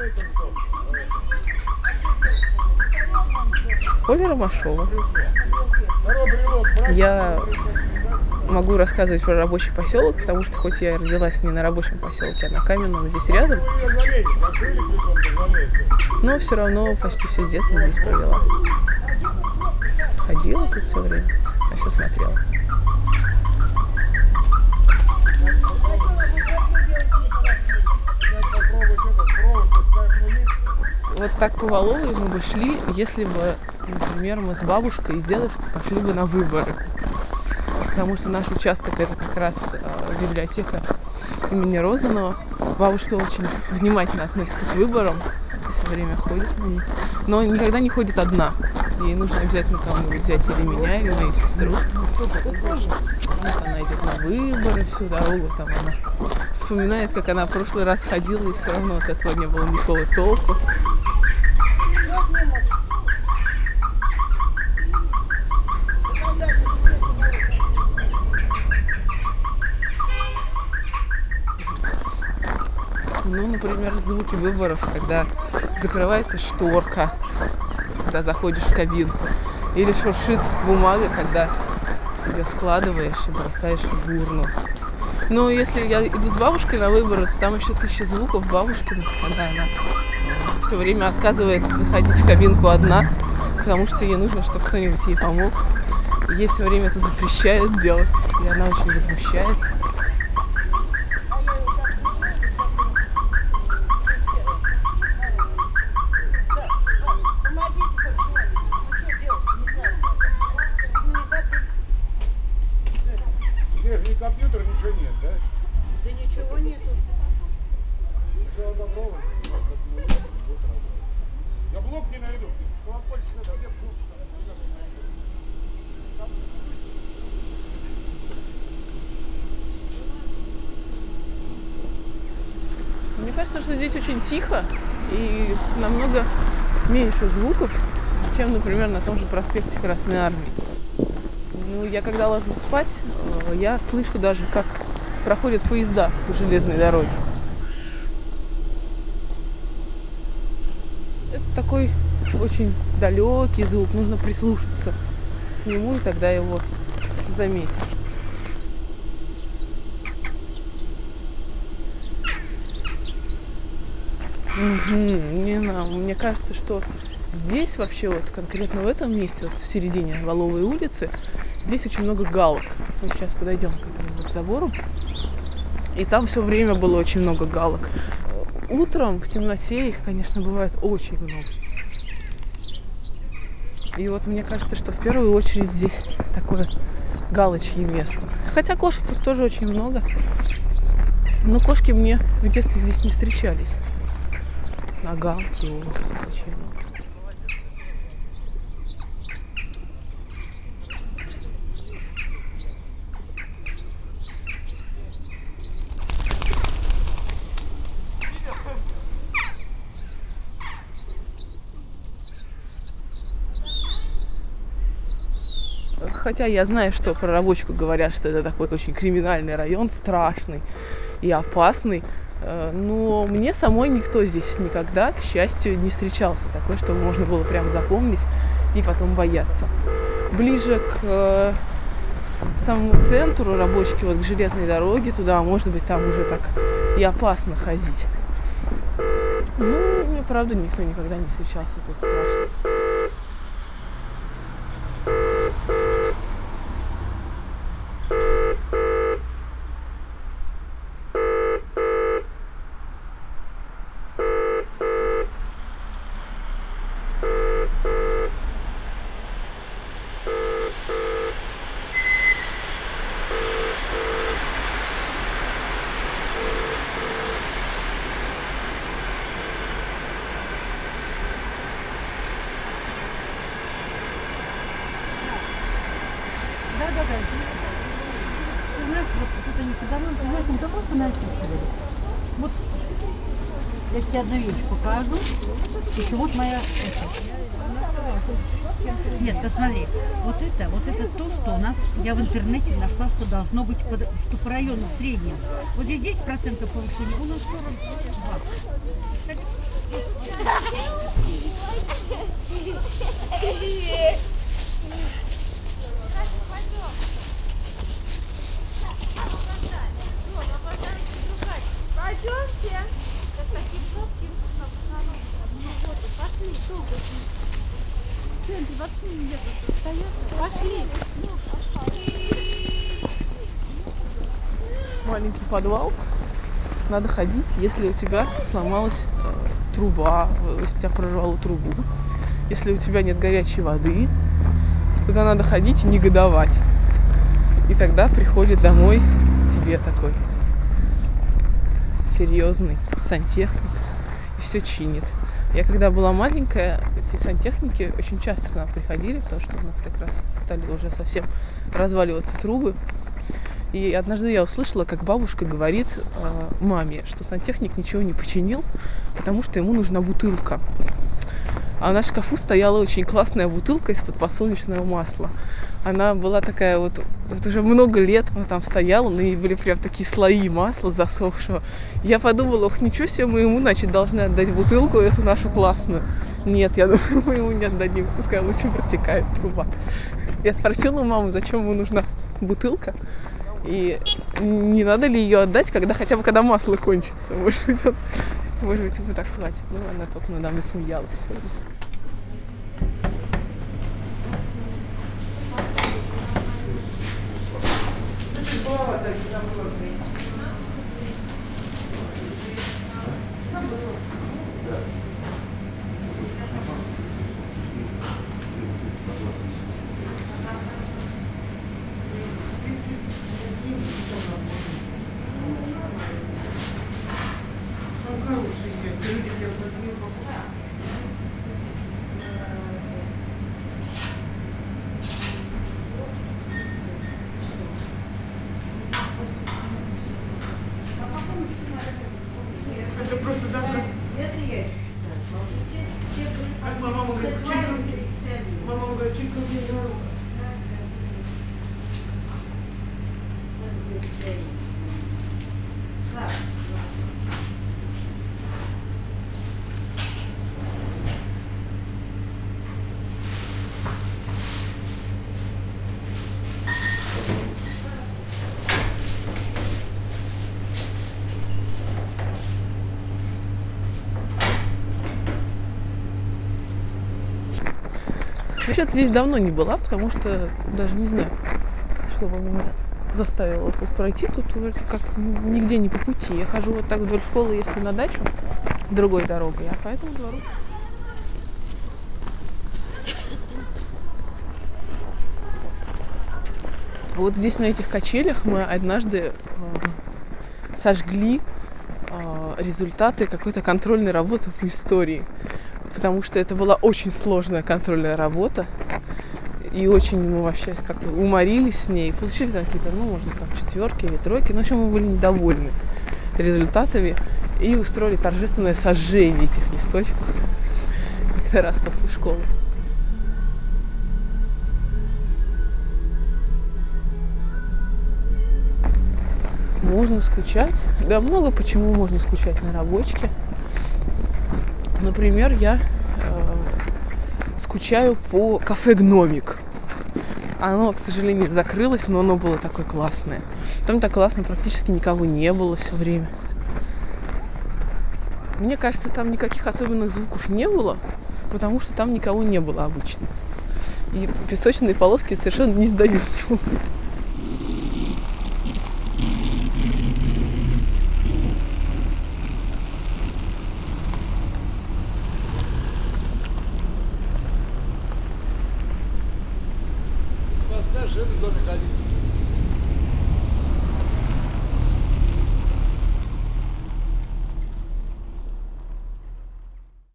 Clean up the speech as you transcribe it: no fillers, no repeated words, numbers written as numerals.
Оля Ромашова. Я могу рассказывать про рабочий поселок, потому что хоть я родилась не на рабочем поселке, а на Каменном, здесь рядом, но все равно почти все с детства здесь провела. Ходила тут все время, а все смотрела. Вот так по Валовой мы бы шли, если бы, например, мы с бабушкой и с дедушкой пошли бы на выборы. Потому что наш участок — это как раз библиотека имени Розанова. Бабушка очень внимательно относится к выборам, все время ходит на них, но никогда не ходит одна. Ей нужно обязательно кого-нибудь взять, или меня, или мою сестру. Вот она идет на выборы всю дорогу, там она вспоминает, как она в прошлый раз ходила, и все равно от этого не было никакого толку. Ну, например, звуки выборов, когда закрывается шторка, когда заходишь в кабинку, или шуршит бумага, когда ее складываешь и бросаешь в урну. Ну, если я иду с бабушкой на выборы, то там еще 1000 звуков бабушкиных, когда она все время отказывается заходить в кабинку одна, потому что ей нужно, чтобы кто-нибудь ей помог. Ей все время это запрещают делать, и она очень возмущается. Компьютер, ничего нет, да? Да ничего нету. Я блок не найду. Колокольчик надо, где блок? Мне кажется, что здесь очень тихо и намного меньше звуков, чем, например, на том же проспекте Красной Армии. Ну, я когда ложусь спать, я слышу даже, как проходят поезда по железной дороге. Это такой очень далекий звук, нужно прислушаться к нему, и тогда его заметишь. Не знаю, мне кажется, что здесь вообще вот конкретно в этом месте, вот в середине Валовой улицы, здесь очень много галок. Мы сейчас подойдем к этому вот забору. И там все время было очень много галок. Утром в темноте их, конечно, бывает очень много. И вот мне кажется, что в первую очередь здесь такое галочье место. Хотя кошек тут тоже очень много. Но кошки мне в детстве здесь не встречались. А галки очень много. Хотя я знаю, что про Рабочку говорят, что это такой очень криминальный район, страшный и опасный. Но мне самой никто здесь никогда, к счастью, не встречался такой, чтобы можно было прям запомнить и потом бояться. Ближе к самому центру Рабочки, вот к железной дороге, туда, может быть, там уже так и опасно ходить. Ну, мне, правда, никто никогда не встречался тут страшно. Да. Ты знаешь, вот тут они подавно, ты знаешь, там такое понаписывали. Вот я тебе одну вещь покажу. Еще вот моя... Нет, посмотри, вот это то, что у нас, я в интернете нашла, что должно быть, что по району среднем. Вот здесь 10% повышения, у нас 42. Пойдемте. С таким жутким пошли, долго очень. В центре вообще нельзя стоять. Пошли. Маленький подвал. Надо ходить, если у тебя сломалась труба, если тебя прорвало трубу. Если у тебя нет горячей воды, тогда надо ходить и негодовать. И тогда приходит домой тебе такой серьезный сантехник и все чинит. Я когда была маленькая, эти сантехники очень часто к нам приходили, потому что у нас как раз стали уже совсем разваливаться трубы. И однажды я услышала, как бабушка говорит маме, что сантехник ничего не починил, потому что ему нужна бутылка. А на шкафу стояла очень классная бутылка из-под подсолнечного масла. Она была такая вот уже много лет она там стояла, на ней были прям такие слои масла засохшего. Я подумала, ох, ничего себе, мы ему, значит, должны отдать бутылку эту нашу классную. Нет, я думаю, мы ему не отдадим, пускай лучше протекает труба. Я спросила маму, зачем ему нужна бутылка, и не надо ли ее отдать, хотя бы когда масло кончится. Может быть, ему так хватит. Ну, она только надо мной смеялась сегодня. Это просто завтра. Это я считаю. Как мама говорит, мама говорит, чика мне на руку. Вообще-то здесь давно не была, потому что даже не знаю, что бы меня заставило тут пройти. Тут вроде как нигде не по пути. Я хожу вот так вдоль школы, если на дачу, другой дорогой, а по этому двору. Вот здесь на этих качелях мы однажды сожгли результаты какой-то контрольной работы по истории. Потому что это была очень сложная контрольная работа. И очень мы вообще как-то уморились с ней. Получили там какие-то, может, там 4 или 3. Но в общем, мы были недовольны результатами. И устроили торжественное сожжение этих листочков. Как-то раз после школы. Можно скучать. Да, много почему можно скучать на рабочке. Например, я скучаю по кафе «Гномик». Оно, к сожалению, закрылось, но оно было такое классное. Там так классно, практически никого не было все время. Мне кажется, там никаких особенных звуков не было, потому что там никого не было обычно. И песочные полоски совершенно не издают звук. Скажи, в доме ходить.